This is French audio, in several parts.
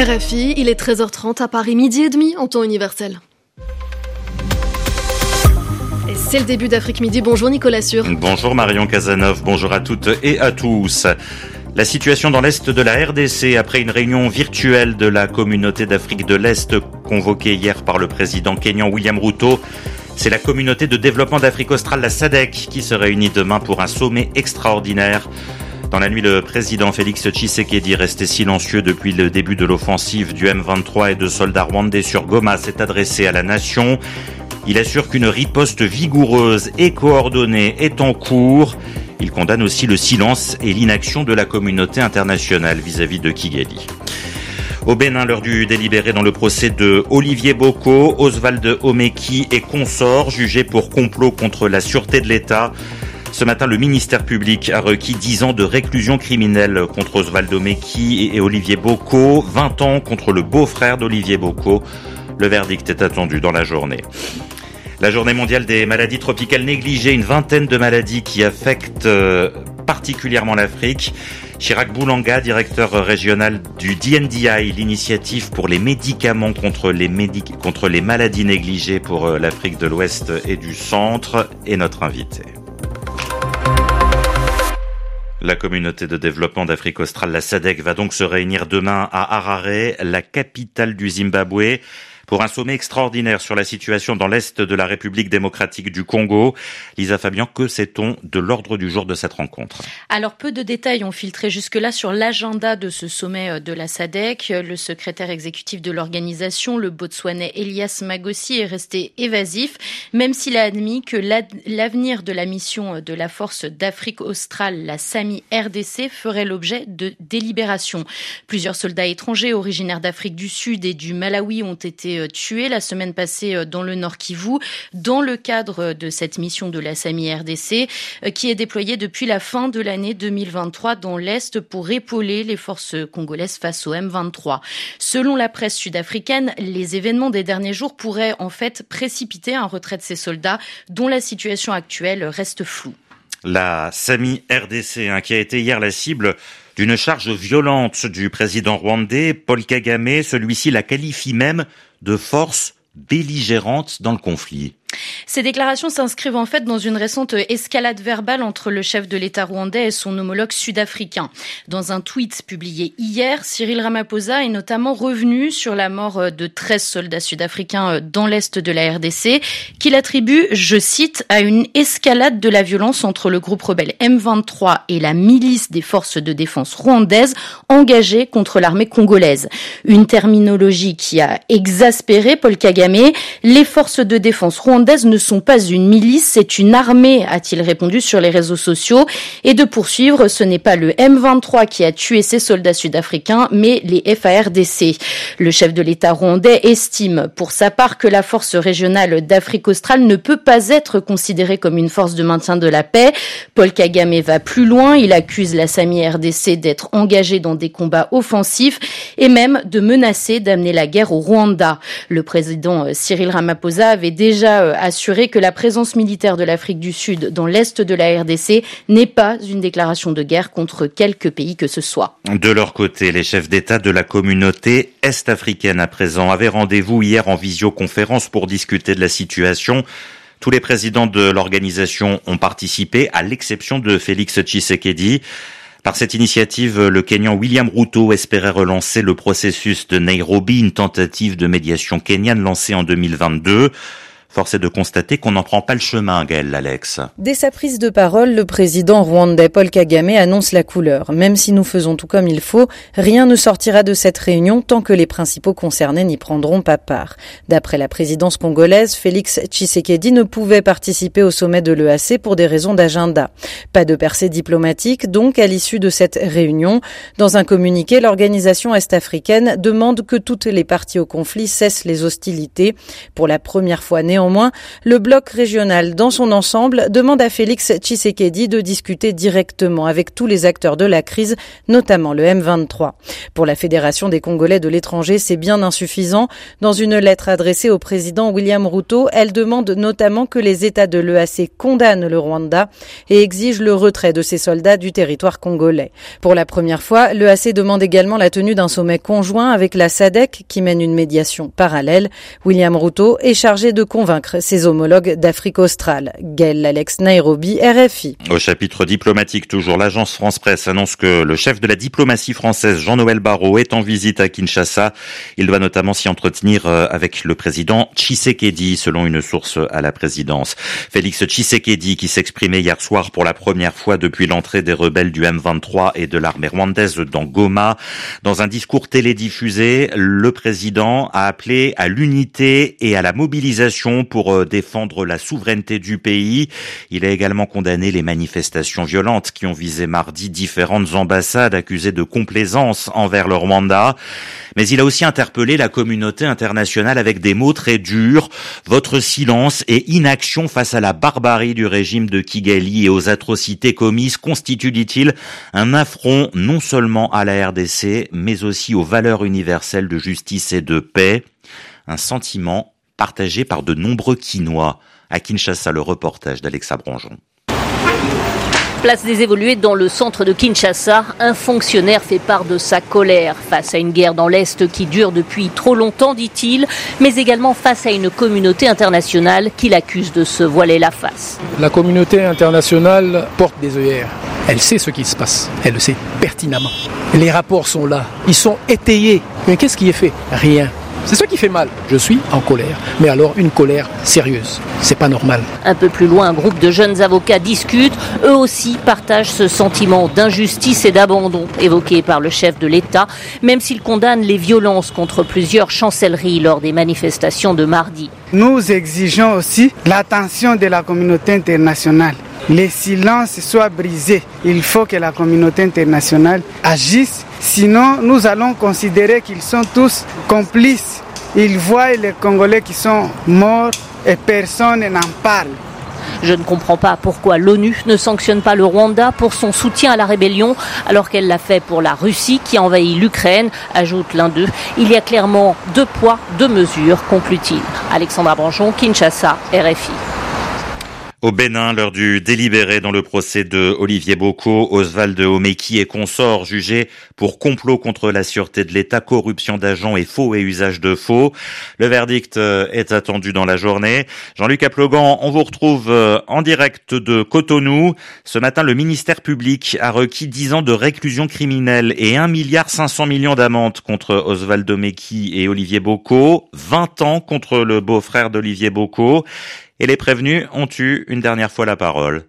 RFI, il est 13h30 à Paris, 12h30 en temps universel. Et c'est le début d'Afrique Midi. Bonjour Nicolas Sûr. Bonjour Marion Cazeneuve, bonjour à toutes et à tous. La situation dans l'Est de la RDC après une réunion virtuelle de la communauté d'Afrique de l'Est convoquée hier par le président kényan William Ruto. C'est la communauté de développement d'Afrique australe, la SADC, qui se réunit demain pour un sommet extraordinaire. Dans la nuit, le président Félix Tshisekedi, resté silencieux depuis le début de l'offensive du M23 et de soldats rwandais sur Goma, s'est adressé à la nation. Il assure qu'une riposte vigoureuse et coordonnée est en cours. Il condamne aussi le silence et l'inaction de la communauté internationale vis-à-vis de Kigali. Au Bénin, l'heure du délibéré dans le procès de Olivier Boko, Oswald Omeki et consorts jugés pour complot contre la sûreté de l'État. Ce matin, le ministère public a requis 10 ans de réclusion criminelle contre Oswald Omeki et Olivier Boko, 20 ans contre le beau-frère d'Olivier Boko. Le verdict est attendu dans la journée. La journée mondiale des maladies tropicales négligées, une vingtaine de maladies qui affectent particulièrement l'Afrique. Chirac Boulanga, directeur régional du DNDi, l'initiative pour les médicaments contre les maladies négligées pour l'Afrique de l'Ouest et du Centre, est notre invité. La communauté de développement d'Afrique australe, la SADC, va donc se réunir demain à Harare, la capitale du Zimbabwe, pour un sommet extraordinaire sur la situation dans l'Est de la République démocratique du Congo. Lisa Fabian, que sait-on de l'ordre du jour de cette rencontre ? Alors, peu de détails ont filtré jusque-là sur l'agenda de ce sommet de la SADC. Le secrétaire exécutif de l'organisation, le Botswanais Elias Magossi, est resté évasif, même s'il a admis que l'avenir de la mission de la force d'Afrique australe, la SAMI RDC, ferait l'objet de délibérations. Plusieurs soldats étrangers originaires d'Afrique du Sud et du Malawi ont été tués la semaine passée dans le Nord Kivu, dans le cadre de cette mission de la SAMI RDC, qui est déployée depuis la fin de l'année 2023 dans l'Est pour épauler les forces congolaises face au M23. Selon la presse sud-africaine, les événements des derniers jours pourraient en fait précipiter un retrait de ces soldats dont la situation actuelle reste floue. La SAMI RDC, qui a été hier la cible d'une charge violente du président rwandais, Paul Kagame. Celui-ci la qualifie même de force belligérante dans le conflit. Ces déclarations s'inscrivent en fait dans une récente escalade verbale entre le chef de l'État rwandais et son homologue sud-africain. Dans un tweet publié hier, Cyril Ramaphosa est notamment revenu sur la mort de 13 soldats sud-africains dans l'est de la RDC, qu'il attribue, je cite, à une escalade de la violence entre le groupe rebelle M23 et la milice des forces de défense rwandaises engagées contre l'armée congolaise. Une terminologie qui a exaspéré Paul Kagame. Les forces de défense rwandaises ne sont pas une milice, c'est une armée, a-t-il répondu sur les réseaux sociaux. Et de poursuivre, ce n'est pas le M23 qui a tué ces soldats sud-africains, mais les FARDC. Le chef de l'État rwandais estime pour sa part que la force régionale d'Afrique australe ne peut pas être considérée comme une force de maintien de la paix. Paul Kagame va plus loin, il accuse la SAMI RDC d'être engagée dans des combats offensifs et même de menacer d'amener la guerre au Rwanda. Le président Cyril Ramaphosa avait déjà assuré que la présence militaire de l'Afrique du Sud dans l'est de la RDC n'est pas une déclaration de guerre contre quelque pays que ce soit. De leur côté, les chefs d'État de la communauté est-africaine à présent avaient rendez-vous hier en visioconférence pour discuter de la situation. Tous les présidents de l'organisation ont participé, à l'exception de Félix Tshisekedi. Par cette initiative, le Kényan William Ruto espérait relancer le processus de Nairobi, une tentative de médiation kenyane lancée en 2022. Force est de constater qu'on n'en prend pas le chemin, Gaëlle Alex. Dès sa prise de parole, le président rwandais Paul Kagame annonce la couleur. Même si nous faisons tout comme il faut, rien ne sortira de cette réunion tant que les principaux concernés n'y prendront pas part. D'après la présidence congolaise, Félix Tshisekedi ne pouvait participer au sommet de l'EAC pour des raisons d'agenda. Pas de percée diplomatique, donc, à l'issue de cette réunion. Dans un communiqué, l'organisation est-africaine demande que toutes les parties au conflit cessent les hostilités. Pour la première fois néanmoins, Néanmoins, le bloc régional dans son ensemble demande à Félix Tshisekedi de discuter directement avec tous les acteurs de la crise, notamment le M23. Pour la Fédération des Congolais de l'étranger, c'est bien insuffisant. Dans une lettre adressée au président William Ruto, elle demande notamment que les États de l'EAC condamnent le Rwanda et exigent le retrait de ses soldats du territoire congolais. Pour la première fois, l'EAC demande également la tenue d'un sommet conjoint avec la SADC qui mène une médiation parallèle. William Ruto est chargé de convaincre ses homologues d'Afrique australe. Gaël Alex, Nairobi, RFI. Au chapitre diplomatique, toujours, l'agence France-Presse annonce que le chef de la diplomatie française, Jean-Noël Barrot, est en visite à Kinshasa. Il doit notamment s'y entretenir avec le président Tshisekedi, selon une source à la présidence. Félix Tshisekedi, qui s'exprimait hier soir pour la première fois depuis l'entrée des rebelles du M23 et de l'armée rwandaise dans Goma. Dans un discours télédiffusé, le président a appelé à l'unité et à la mobilisation pour défendre la souveraineté du pays. Il a également condamné les manifestations violentes qui ont visé mardi différentes ambassades accusées de complaisance envers le Rwanda. Mais il a aussi interpellé la communauté internationale avec des mots très durs. Votre silence et inaction face à la barbarie du régime de Kigali et aux atrocités commises constituent, dit-il, un affront non seulement à la RDC, mais aussi aux valeurs universelles de justice et de paix. Un sentiment partagé par de nombreux Kinois. À Kinshasa, le reportage d'Alexa Branjon. Place des Évolués, dans le centre de Kinshasa, un fonctionnaire fait part de sa colère face à une guerre dans l'Est qui dure depuis trop longtemps, dit-il, mais également face à une communauté internationale qui l'accuse de se voiler la face. La communauté internationale porte des œillères. Elle sait ce qui se passe. Elle le sait pertinemment. Les rapports sont là. Ils sont étayés. Mais qu'est-ce qui est fait ? Rien. C'est ce qui fait mal. Je suis en colère, mais alors une colère sérieuse. C'est pas normal. Un peu plus loin, un groupe de jeunes avocats discutent. Eux aussi partagent ce sentiment d'injustice et d'abandon évoqué par le chef de l'État, même s'ils condamnent les violences contre plusieurs chancelleries lors des manifestations de mardi. Nous exigeons aussi l'attention de la communauté internationale. Les silences soient brisés. Il faut que la communauté internationale agisse. Sinon, nous allons considérer qu'ils sont tous complices. Ils voient les Congolais qui sont morts et personne n'en parle. Je ne comprends pas pourquoi l'ONU ne sanctionne pas le Rwanda pour son soutien à la rébellion, alors qu'elle l'a fait pour la Russie qui a envahi l'Ukraine, ajoute l'un d'eux. Il y a clairement 2 poids, 2 mesures, conclut-il. Alexandra Branjon, Kinshasa, RFI. Au Bénin, l'heure du délibéré dans le procès de Olivier Boko, Oswald Omeki et consorts jugés pour complot contre la sûreté de l'État, corruption d'agents et faux et usage de faux. Le verdict est attendu dans la journée. Jean-Luc Aplogan, on vous retrouve en direct de Cotonou. Ce matin, le ministère public a requis 10 ans de réclusion criminelle et 1,5 milliard d'amende contre Oswald Omeki et Olivier Boko, 20 ans contre le beau-frère d'Olivier Boko. Et les prévenus ont eu une dernière fois la parole.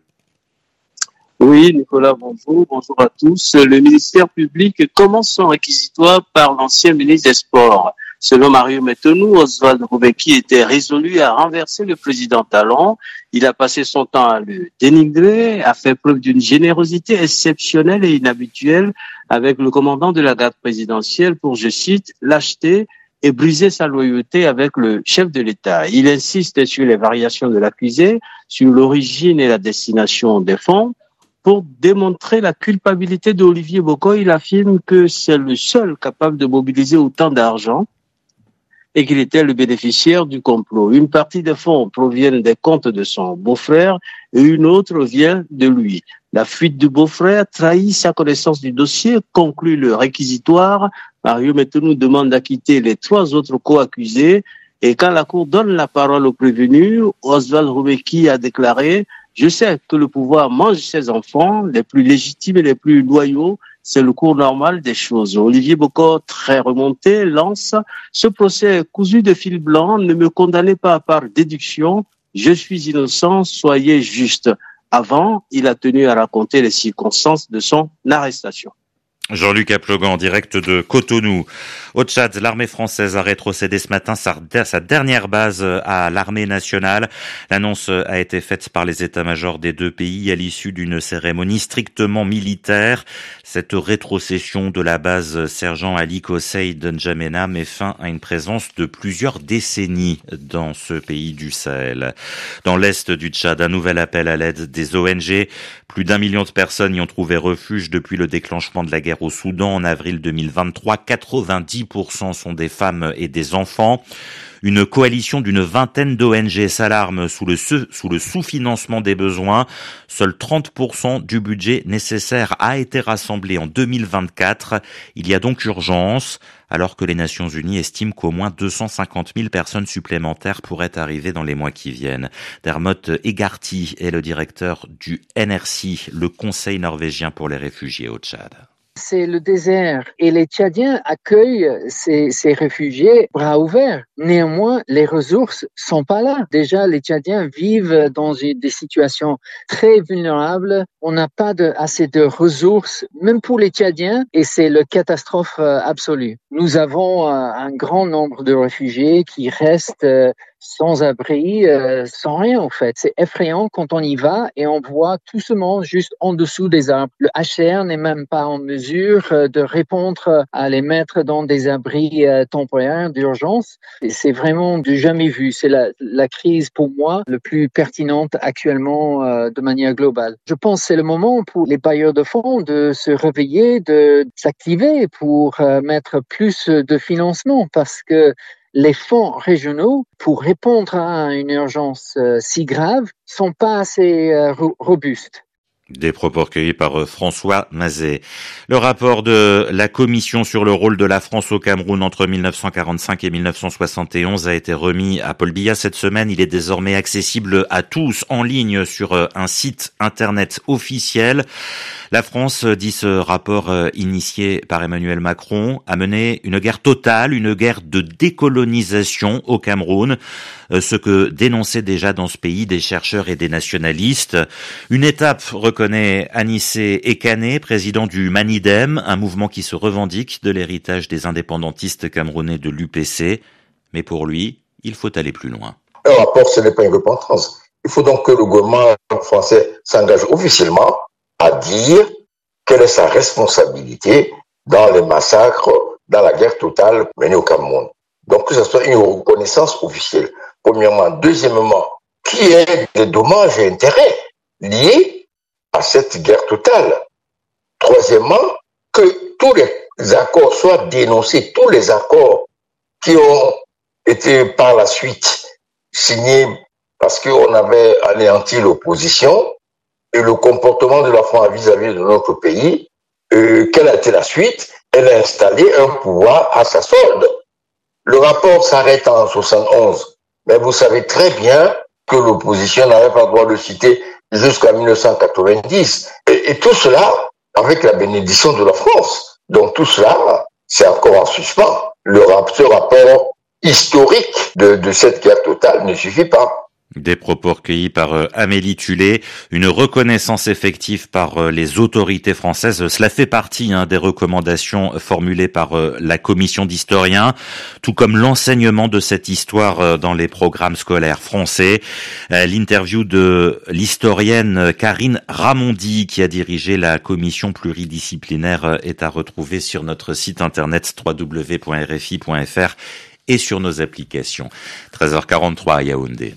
Oui, Nicolas, bonjour à tous. Le ministère public commence son réquisitoire par l'ancien ministre des Sports. Selon Mario Metonou, Oswald Omeki était résolu à renverser le président Talon. Il a passé son temps à le dénigrer, a fait preuve d'une générosité exceptionnelle et inhabituelle avec le commandant de la garde présidentielle pour, je cite, lâcheté et briser sa loyauté avec le chef de l'État. Il insiste sur les variations de l'accusé, sur l'origine et la destination des fonds. Pour démontrer la culpabilité d'Olivier Boko, il affirme que c'est le seul capable de mobiliser autant d'argent et qu'il était le bénéficiaire du complot. Une partie des fonds proviennent des comptes de son beau-frère et une autre vient de lui. La fuite du beau-frère trahit sa connaissance du dossier, conclut le réquisitoire. Mario Metonou demande d'acquitter les 3 autres co-accusés et quand la Cour donne la parole au prévenu, Oswald Omeki a déclaré « Je sais que le pouvoir mange ses enfants, les plus légitimes et les plus loyaux, c'est le cours normal des choses. » Olivier Boko, très remonté, lance « Ce procès est cousu de fil blanc, ne me condamnez pas par déduction, je suis innocent, soyez juste. » Avant, il a tenu à raconter les circonstances de son arrestation. Jean-Luc Aplogan en direct de Cotonou. Au Tchad, l'armée française a rétrocédé ce matin sa dernière base à l'armée nationale. L'annonce a été faite par les états-majors des 2 pays à l'issue d'une cérémonie strictement militaire. Cette rétrocession de la base sergent Ali Kossei de N'Djamena met fin à une présence de plusieurs décennies dans ce pays du Sahel. Dans l'est du Tchad, un nouvel appel à l'aide des ONG. Plus d'1 million de personnes y ont trouvé refuge depuis le déclenchement de la guerre au Soudan en avril 2023. 90% sont des femmes et des enfants. Une coalition d'une vingtaine d'ONG s'alarme sous le sous-financement des besoins. Seuls 30% du budget nécessaire a été rassemblé en 2024. Il y a donc urgence, alors que les Nations Unies estiment qu'au moins 250 000 personnes supplémentaires pourraient arriver dans les mois qui viennent. Dermot Egarty est le directeur du NRC, le Conseil norvégien pour les réfugiés au Tchad. C'est le désert et les Tchadiens accueillent ces réfugiés bras ouverts. Néanmoins, les ressources sont pas là. Déjà, les Tchadiens vivent dans des situations très vulnérables. On n'a pas assez de ressources, même pour les Tchadiens, et c'est la catastrophe absolue. Nous avons un grand nombre de réfugiés qui restent sans abri, sans rien en fait. C'est effrayant quand on y va et on voit tout ce monde juste en dessous des arbres. Le HCR n'est même pas en mesure de répondre à les mettre dans des abris temporaires d'urgence. C'est vraiment du jamais vu. C'est la crise pour moi le plus pertinente actuellement de manière globale. Je pense que c'est le moment pour les bailleurs de fonds de se réveiller, de s'activer pour mettre plus de financement parce que les fonds régionaux, pour répondre à une urgence si grave, sont pas assez robustes. Des propos recueillis par François Mazet. Le rapport de la Commission sur le rôle de la France au Cameroun entre 1945 et 1971 a été remis à Paul Biya cette semaine. Il est désormais accessible à tous en ligne sur un site internet officiel. La France, dit ce rapport initié par Emmanuel Macron, a mené une guerre totale, une guerre de décolonisation au Cameroun, ce que dénonçaient déjà dans ce pays des chercheurs et des nationalistes. Une étape, reconnaît Anissé Ekané, président du Manidem, un mouvement qui se revendique de l'héritage des indépendantistes camerounais de l'UPC. Mais pour lui, il faut aller plus loin. Un rapport, ce n'est pas une repentance. Il faut donc que le gouvernement français s'engage officiellement à dire quelle est sa responsabilité dans les massacres, dans la guerre totale menée au Cameroun. Donc que ce soit une reconnaissance officielle, premièrement. Deuxièmement, qui est des dommages et intérêts liés à cette guerre totale. Troisièmement, que tous les accords soient dénoncés, tous les accords qui ont été par la suite signés parce qu'on avait anéanti l'opposition et le comportement de la France vis-à-vis de notre pays, quelle a été la suite? Elle a installé un pouvoir à sa solde. Le rapport s'arrête en 71, mais vous savez très bien que l'opposition n'avait pas le droit de citer jusqu'à 1990. Et tout cela avec la bénédiction de la France. Donc tout cela, c'est encore en suspens. Ce rapport historique de cette guerre totale ne suffit pas. Des propos recueillis par Amélie Tulé. Une reconnaissance effective par les autorités françaises, cela fait partie des recommandations formulées par la commission d'historiens, tout comme l'enseignement de cette histoire dans les programmes scolaires français. L'interview de l'historienne Karine Ramondi, qui a dirigé la commission pluridisciplinaire, est à retrouver sur notre site internet www.rfi.fr et sur nos applications. 13h43 à Yaoundé.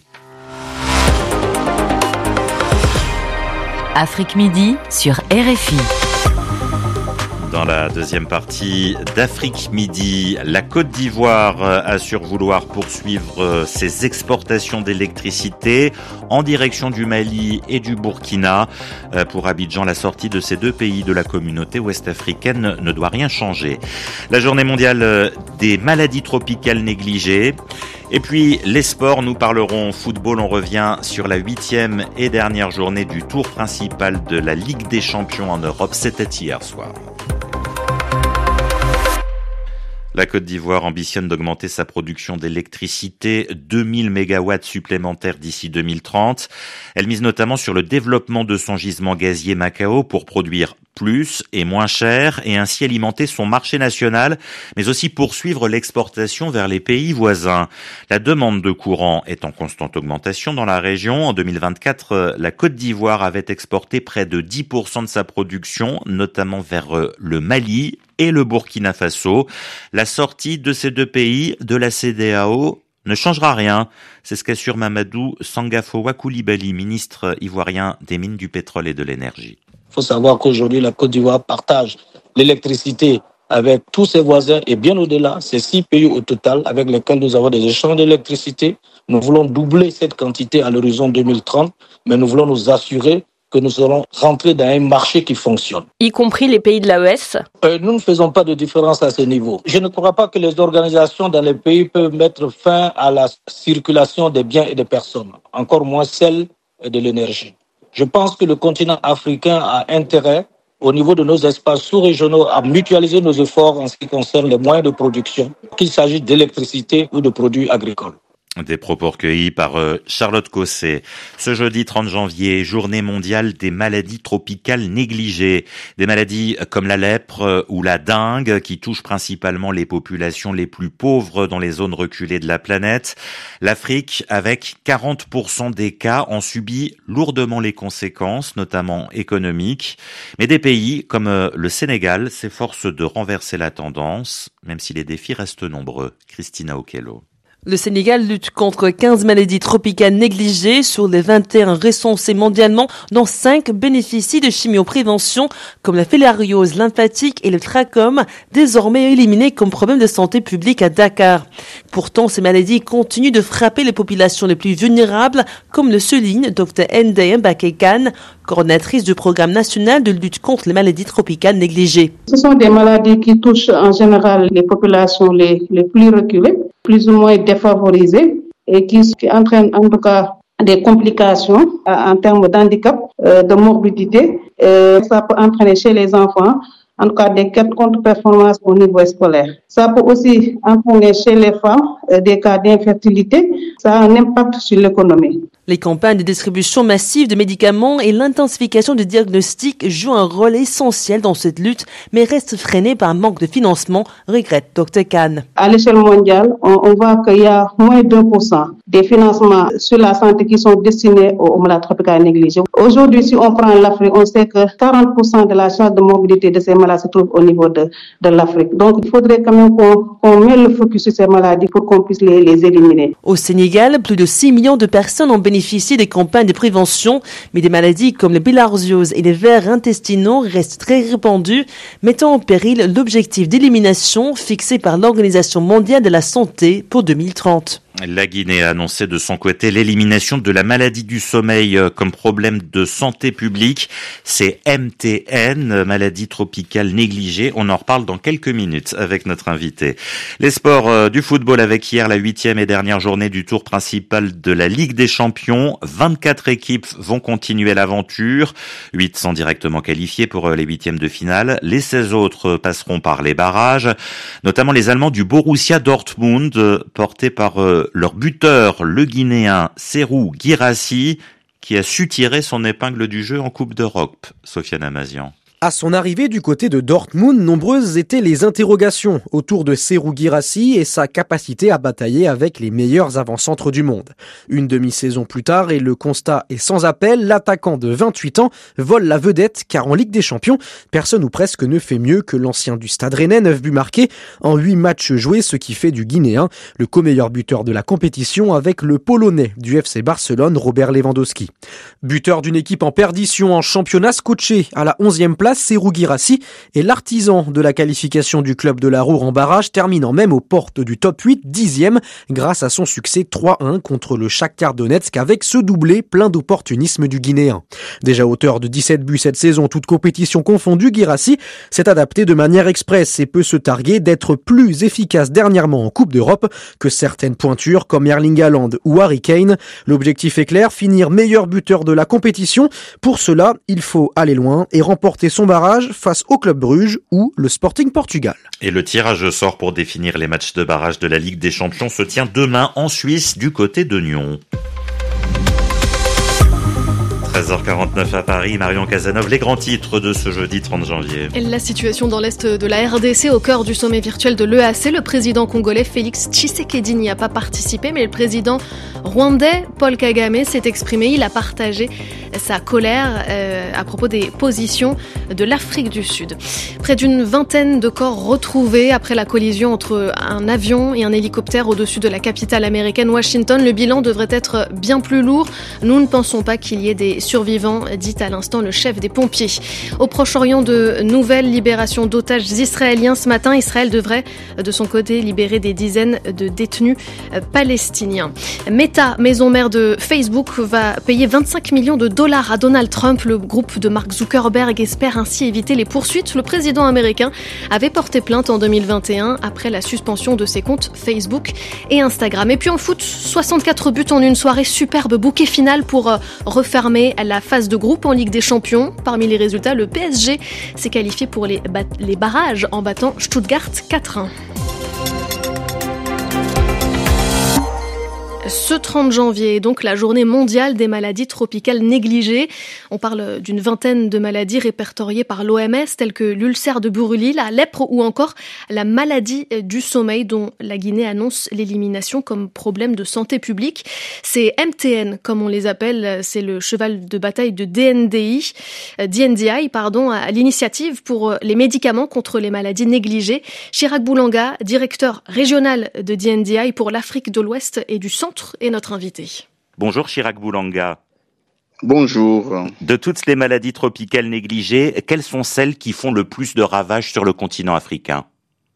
Afrique Midi sur RFI. Dans la deuxième partie d'Afrique Midi, la Côte d'Ivoire assure vouloir poursuivre ses exportations d'électricité en direction du Mali et du Burkina. Pour Abidjan, la sortie de ces deux pays de la communauté ouest-africaine ne doit rien changer. La journée mondiale des maladies tropicales négligées. Et puis les sports, nous parlerons football, on revient sur la 8e et dernière journée du tour principal de la Ligue des Champions en Europe, c'était hier soir. La Côte d'Ivoire ambitionne d'augmenter sa production d'électricité 2000 mégawatts supplémentaires d'ici 2030. Elle mise notamment sur le développement de son gisement gazier Macao pour produire plus et moins cher et ainsi alimenter son marché national, mais aussi poursuivre l'exportation vers les pays voisins. La demande de courant est en constante augmentation dans la région. En 2024, la Côte d'Ivoire avait exporté près de 10% de sa production, notamment vers le Mali et le Burkina Faso. La sortie de ces deux pays de la CEDEAO ne changera rien. C'est ce qu'assure Mamadou Sangafowa Coulibaly, ministre ivoirien des mines, du pétrole et de l'énergie. Il faut savoir qu'aujourd'hui, la Côte d'Ivoire partage l'électricité avec tous ses voisins et bien au-delà. C'est 6 pays au total avec lesquels nous avons des échanges d'électricité. Nous voulons doubler cette quantité à l'horizon 2030, mais nous voulons nous assurer que nous allons rentrer dans un marché qui fonctionne. Y compris les pays de l'AES ? Nous ne faisons pas de différence à ce niveau. Je ne crois pas que les organisations dans les pays peuvent mettre fin à la circulation des biens et des personnes, encore moins celle de l'énergie. Je pense que le continent africain a intérêt, au niveau de nos espaces sous-régionaux, à mutualiser nos efforts en ce qui concerne les moyens de production, qu'il s'agisse d'électricité ou de produits agricoles. Des propos recueillis par Charlotte Cosset. Ce jeudi 30 janvier, journée mondiale des maladies tropicales négligées. Des maladies comme la lèpre ou la dengue qui touchent principalement les populations les plus pauvres dans les zones reculées de la planète. L'Afrique, avec 40% des cas, en subit lourdement les conséquences, notamment économiques. Mais des pays comme le Sénégal s'efforcent de renverser la tendance, même si les défis restent nombreux. Christina Okello. Le Sénégal lutte contre 15 maladies tropicales négligées sur les 21 recensées mondialement, dont 5 bénéficient de chimioprévention, comme la filariose lymphatique et le trachome, désormais éliminés comme problème de santé publique à Dakar. Pourtant, ces maladies continuent de frapper les populations les plus vulnérables, comme le souligne Dr Ndeye Mbaké-Kane, coordinatrice du programme national de lutte contre les maladies tropicales négligées. Ce sont des maladies qui touchent en général les populations les plus reculées, plus ou moins défavorisées, et qui entraînent en tout cas des complications en termes d'handicap, de morbidité. Ça peut entraîner chez les enfants, en tout cas des contre-performances au niveau scolaire. Ça peut aussi entraîner chez les femmes des cas d'infertilité. Ça a un impact sur l'économie. Les campagnes de distribution massive de médicaments et l'intensification du diagnostic jouent un rôle essentiel dans cette lutte, mais restent freinés par un manque de financement, regrette Dr Kane. À l'échelle mondiale, on voit qu'il y a moins de 1% des financements sur la santé qui sont destinés aux maladies tropicales négligées. Aujourd'hui, si on prend l'Afrique, on sait que 40% de la charge de morbidité de ces maladies se trouve au niveau de l'Afrique. Donc, il faudrait quand même qu'on mette le focus sur ces maladies pour qu'on puisse les éliminer. Au Sénégal, plus de 6 millions de personnes ont bénéficié des campagnes de prévention, mais des maladies comme la bilharziose et les vers intestinaux restent très répandues, mettant en péril l'objectif d'élimination fixé par l'Organisation mondiale de la santé pour 2030. La Guinée a annoncé de son côté l'élimination de la maladie du sommeil comme problème de santé publique. C'est MTN, maladie tropicale négligée. On en reparle dans quelques minutes avec notre invité. Les sports du football avec hier la 8e et dernière journée du tour principal de la Ligue des Champions. 24 équipes vont continuer l'aventure. 8 sont directement qualifiées pour les 8e de finale. Les 16 autres passeront par les barrages, notamment les Allemands du Borussia Dortmund, portés par leur buteur, le Guinéen Serhou Guirassy, qui a su tirer son épingle du jeu en Coupe d'Europe. Sofiane Amazian. À son arrivée du côté de Dortmund, nombreuses étaient les interrogations autour de Serhou Guirassy et sa capacité à batailler avec les meilleurs avant-centres du monde. Une demi-saison plus tard, et le constat est sans appel, l'attaquant de 28 ans vole la vedette, car en Ligue des Champions, personne ou presque ne fait mieux que l'ancien du Stade Rennais, 9 buts marqués en 8 matchs joués, ce qui fait du Guinéen le co-meilleur buteur de la compétition avec le Polonais du FC Barcelone, Robert Lewandowski. Buteur d'une équipe en perdition en championnat, scotché à la 11e place, Serhou Guirassy est l'artisan de la qualification du club de la Roure en barrage, terminant même aux portes du top 8, 10e, grâce à son succès 3-1 contre le Shakhtar Donetsk avec ce doublé plein d'opportunisme du Guinéen. Déjà auteur de 17 buts cette saison, toute compétition confondue, Guirassy s'est adapté de manière express et peut se targuer d'être plus efficace dernièrement en Coupe d'Europe que certaines pointures comme Erling Haaland ou Harry Kane. L'objectif est clair, finir meilleur buteur de la compétition. Pour cela, il faut aller loin et remporter son barrage face au Club Bruges ou le Sporting Portugal. Et le tirage au sort pour définir les matchs de barrage de la Ligue des Champions se tient demain en Suisse du côté de Nyon. 13h49 à Paris, Marion Cazeneuve, les grands titres de ce jeudi 30 janvier. La situation dans l'est de la RDC au cœur du sommet virtuel de l'EAC. Le président congolais Félix Tshisekedi n'y a pas participé, mais le président rwandais Paul Kagame s'est exprimé. Il a partagé sa colère à propos des positions de l'Afrique du Sud. Près d'une vingtaine de corps retrouvés après la collision entre un avion et un hélicoptère au-dessus de la capitale américaine Washington. Le bilan devrait être bien plus lourd. Nous ne pensons pas qu'il y ait des survivants, dit à l'instant le chef des pompiers. Au Proche-Orient, de nouvelles libérations d'otages israéliens. Ce matin, Israël devrait, de son côté, libérer des dizaines de détenus palestiniens. Meta, maison mère de Facebook, va payer 25 millions de dollars à Donald Trump. Le groupe de Mark Zuckerberg espère ainsi éviter les poursuites. Le président américain avait porté plainte en 2021 après la suspension de ses comptes Facebook et Instagram. Et puis en foot, 64 buts en une soirée, superbe bouquet final pour refermer la phase de groupe en Ligue des Champions. Parmi les résultats, le PSG s'est qualifié pour les barrages en battant Stuttgart 4-1. Ce 30 janvier est donc la journée mondiale des maladies tropicales négligées. On parle d'une vingtaine de maladies répertoriées par l'OMS, telles que l'ulcère de Buruli, la lèpre ou encore la maladie du sommeil, dont la Guinée annonce l'élimination comme problème de santé publique. Ces MTN, comme on les appelle, c'est le cheval de bataille de DNDI, à l'initiative pour les médicaments contre les maladies négligées. Chirac Boulanga, directeur régional de DNDI pour l'Afrique de l'Ouest et du Centre, est notre invité. Bonjour Chirac Boulanga. Bonjour. De toutes les maladies tropicales négligées, quelles sont celles qui font le plus de ravages sur le continent africain ?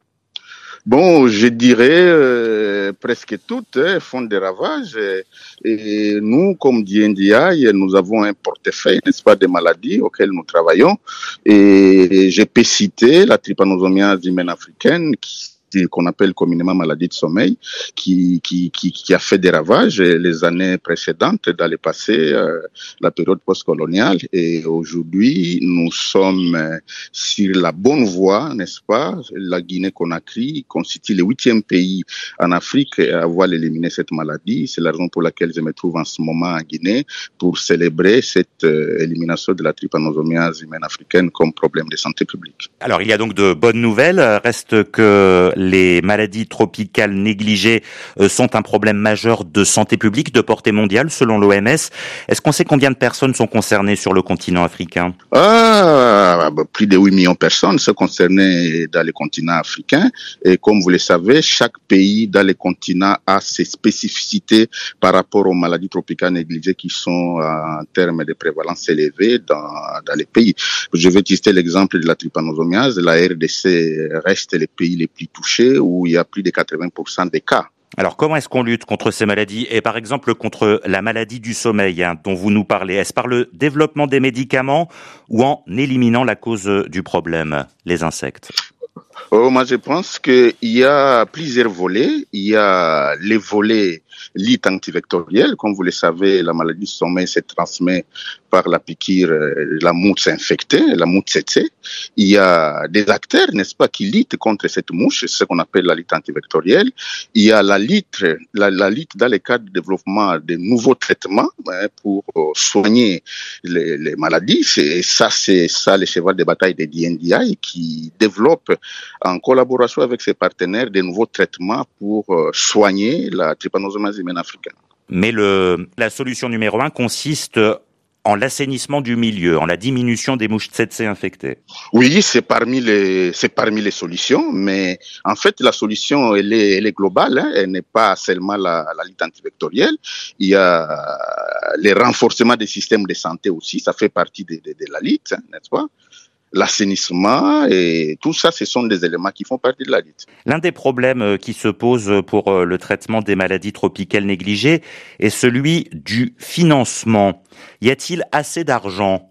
Bon, je dirais presque toutes font des ravages. Et nous, comme DNDI, nous avons un portefeuille, n'est-ce pas, des maladies auxquelles nous travaillons. Et je peux citer la trypanosomiase humaine africaine, qu'on appelle communément maladie de sommeil, qui a fait des ravages les années précédentes, dans le passé, la période postcoloniale. Et aujourd'hui, nous sommes sur la bonne voie, n'est-ce pas? La Guinée-Conakry constitue le 8e pays en Afrique à avoir éliminé cette maladie. C'est la raison pour laquelle je me trouve en ce moment en Guinée pour célébrer cette élimination de la trypanosomiase humaine africaine comme problème de santé publique. Alors, il y a donc de bonnes nouvelles. Reste que les maladies tropicales négligées sont un problème majeur de santé publique de portée mondiale, selon l'OMS. Est-ce qu'on sait combien de personnes sont concernées sur le continent africain ? Plus de 8 millions de personnes sont concernées dans le continent africain. Et comme vous le savez, chaque pays dans le continent a ses spécificités par rapport aux maladies tropicales négligées qui sont en termes de prévalence élevée dans les pays. Je vais citer l'exemple de la trypanosomiase. La RDC reste le pays les plus touchés, où il y a plus de 80% des cas. Alors, comment est-ce qu'on lutte contre ces maladies et par exemple contre la maladie du sommeil dont vous nous parlez? Est-ce par le développement des médicaments ou en éliminant la cause du problème, les insectes? Moi, je pense qu'il y a plusieurs volets. Il y a les volets lutte antivectorielle. Comme vous le savez, la maladie du sommeil se transmet par la piqûre, la mouche infectée, la mouche tsetse. Il y a des acteurs, n'est-ce pas, qui luttent contre cette mouche, c'est ce qu'on appelle la lutte antivectorielle. Il y a la lutte dans le cadre du développement de nouveaux traitements pour soigner les maladies. C'est ça le cheval de bataille de DNDI qui développe en collaboration avec ses partenaires de nouveaux traitements pour soigner la trypanosomiase humaine africaine. Mais la solution numéro 1 consiste en l'assainissement du milieu, en la diminution des mouches tsetse infectées. Oui, c'est parmi les solutions, mais en fait la solution elle est globale, elle n'est pas seulement la lutte antivectorielle. Il y a le renforcement des systèmes de santé aussi, ça fait partie de la lutte, n'est-ce pas? L'assainissement et tout ça, ce sont des éléments qui font partie de la lutte. L'un des problèmes qui se pose pour le traitement des maladies tropicales négligées est celui du financement. Y a-t-il assez d'argent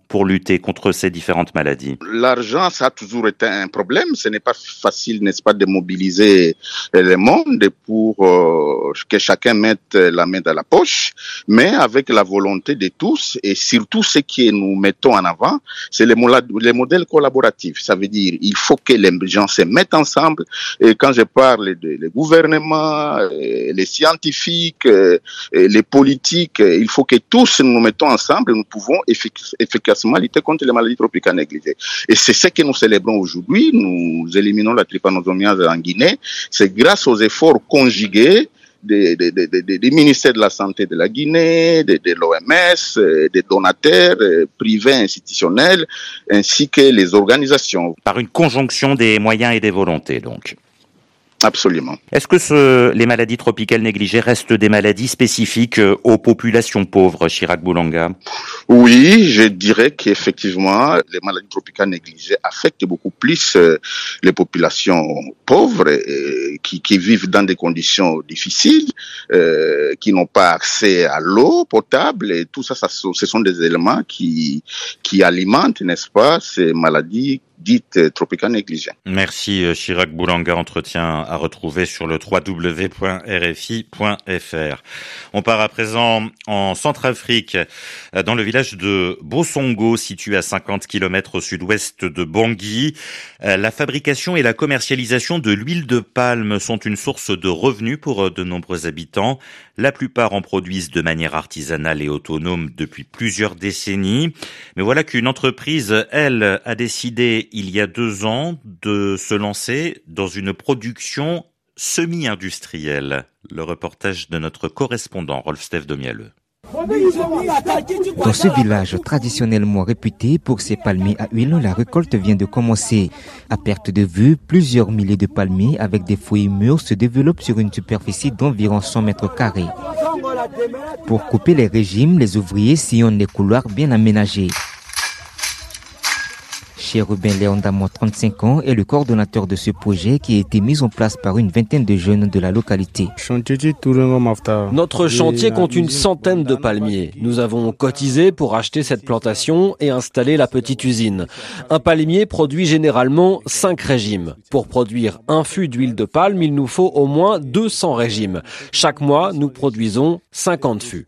pour lutter contre ces différentes maladies? L'argent, ça a toujours été un problème. Ce n'est pas facile, n'est-ce pas, de mobiliser le monde pour que chacun mette la main dans la poche. Mais avec la volonté de tous, et surtout ce que nous mettons en avant, c'est les modèles collaboratifs. Ça veut dire il faut que les gens se mettent ensemble. Et quand je parle des gouvernements, les scientifiques, les politiques, il faut que tous nous mettons ensemble et nous pouvons efficacement lutter contre les maladies tropicales négligées. Et c'est ce que nous célébrons aujourd'hui. Nous éliminons la trypanosomiase en Guinée. C'est grâce aux efforts conjugués des ministères de la Santé de la Guinée, de l'OMS, des donateurs privés, institutionnels, ainsi que les organisations. Par une conjonction des moyens et des volontés, donc. Absolument. Est-ce que les maladies tropicales négligées restent des maladies spécifiques aux populations pauvres, Chirag Boulanga? Oui, je dirais qu'effectivement, les maladies tropicales négligées affectent beaucoup plus les populations pauvres qui vivent dans des conditions difficiles, qui n'ont pas accès à l'eau potable, et tout ça, ce sont des éléments qui alimentent, n'est-ce pas, ces maladies dites tropicales négligées. Merci Chirag Boulanga, entretien à retrouver sur le www.rfi.fr. On part à présent en Centrafrique, dans le village de Bosongo, situé à 50 km au sud-ouest de Bangui. La fabrication et la commercialisation de l'huile de palme sont une source de revenus pour de nombreux habitants. La plupart en produisent de manière artisanale et autonome depuis plusieurs décennies. Mais voilà qu'une entreprise, elle, a décidé il y a 2 ans de se lancer dans une production semi-industrielle. Le reportage de notre correspondant Rolf-Steph Domialeux. Dans ce village traditionnellement réputé pour ses palmiers à huile, la récolte vient de commencer. À perte de vue, plusieurs milliers de palmiers avec des feuilles mûres se développent sur une superficie d'environ 100 mètres carrés. Pour couper les régimes, les ouvriers sillonnent les couloirs bien aménagés. Chérubin Léondamon, 35 ans, est le coordonnateur de ce projet qui a été mis en place par une vingtaine de jeunes de la localité. Notre chantier compte une centaine de palmiers. Nous avons cotisé pour acheter cette plantation et installer la petite usine. Un palmier produit généralement 5 régimes. Pour produire un fût d'huile de palme, il nous faut au moins 200 régimes. Chaque mois, nous produisons 50 fûts.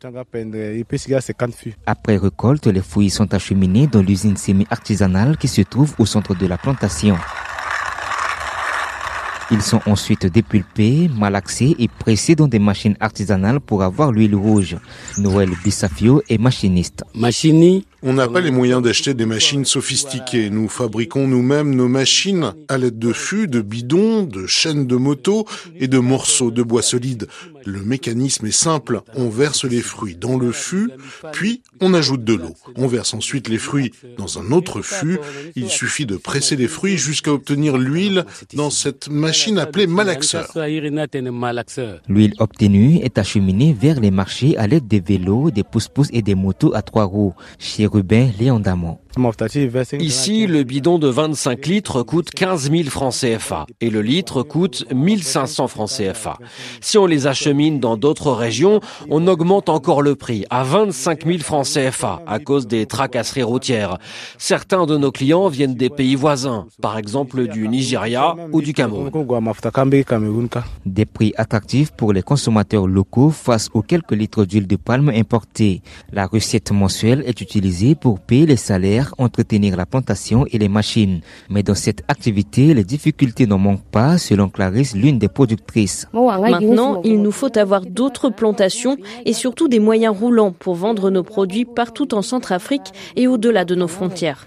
Après récolte, les fouilles sont acheminées dans l'usine semi-artisanale qui se trouve au centre de la plantation. Ils sont ensuite dépulpés, malaxés et pressés dans des machines artisanales pour avoir l'huile rouge. Noël Bissafio est machiniste. On n'a pas les moyens d'acheter des machines sophistiquées. Nous fabriquons nous-mêmes nos machines à l'aide de fûts, de bidons, de chaînes de moto et de morceaux de bois solide. Le mécanisme est simple. On verse les fruits dans le fût, puis on ajoute de l'eau. On verse ensuite les fruits dans un autre fût. Il suffit de presser les fruits jusqu'à obtenir l'huile dans cette machine appelée malaxeur. L'huile obtenue est acheminée vers les marchés à l'aide des vélos, des pousse-pousse et des motos à 3 roues. Chérubin Léondamon. Ici, le bidon de 25 litres coûte 15 000 francs CFA et le litre coûte 1500 francs CFA. Si on les achemine dans d'autres régions, on augmente encore le prix à 25 000 francs CFA à cause des tracasseries routières. Certains de nos clients viennent des pays voisins, par exemple du Nigeria ou du Cameroun. Des prix attractifs pour les consommateurs locaux face aux quelques litres d'huile de palme importée. La recette mensuelle est utilisée pour payer les salaires, entretenir la plantation et les machines. Mais dans cette activité, les difficultés n'en manquent pas, selon Clarisse, l'une des productrices. Maintenant, il nous faut avoir d'autres plantations et surtout des moyens roulants pour vendre nos produits partout en Centrafrique et au-delà de nos frontières.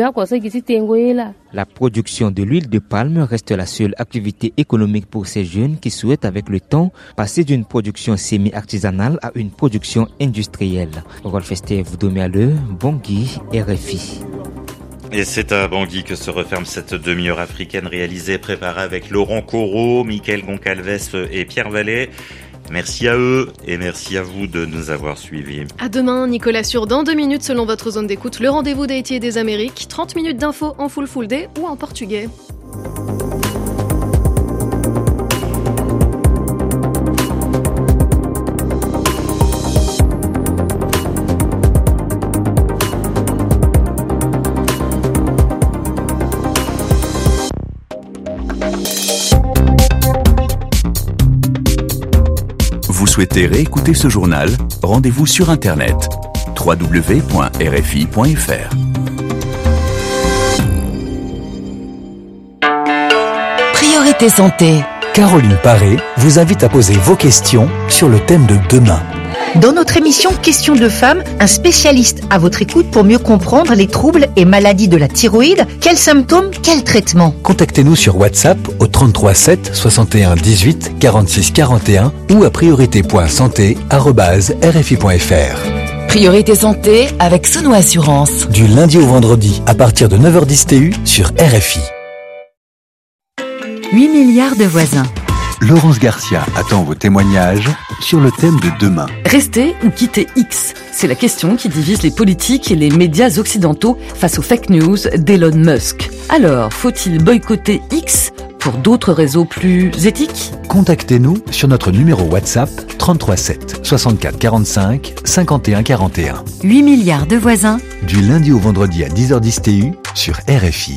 La production de l'huile de palme reste la seule activité économique pour ces jeunes qui souhaitent avec le temps passer d'une production semi-artisanale à une production industrielle. Rolf-Steph Domialeux, Bangui, RFI. Et c'est à Bangui que se referme cette demi-heure africaine réalisée et préparée avec Laurent Corot, Mickaël Goncalves et Pierre Vallée. Merci à eux et merci à vous de nous avoir suivis. À demain, Nicolas Sur, dans 2 minutes selon votre zone d'écoute, le rendez-vous d'Haïti et des Amériques, 30 minutes d'infos en full day ou en portugais. souhaitez réécouter ce journal, rendez-vous sur Internet www.rfi.fr. Priorité santé. Caroline Paré vous invite à poser vos questions sur le thème de demain. Dans notre émission Questions de femmes, un spécialiste à votre écoute pour mieux comprendre les troubles et maladies de la thyroïde. Quels symptômes, quels traitements? Contactez-nous sur WhatsApp au 33 7 61 18 46 41 ou à priorité.santé@rfi.fr. Priorité santé avec Sono Assurance. Du lundi au vendredi à partir de 9h10 TU sur RFI. 8 milliards de voisins. Laurence Garcia attend vos témoignages sur le thème de demain. Rester ou quitter X? C'est la question qui divise les politiques et les médias occidentaux face aux fake news d'Elon Musk. Alors, faut-il boycotter X pour d'autres réseaux plus éthiques? Contactez-nous sur notre numéro WhatsApp 33 7 64 45 51 41. 8 milliards de voisins. Du lundi au vendredi à 10h10 TU sur RFI.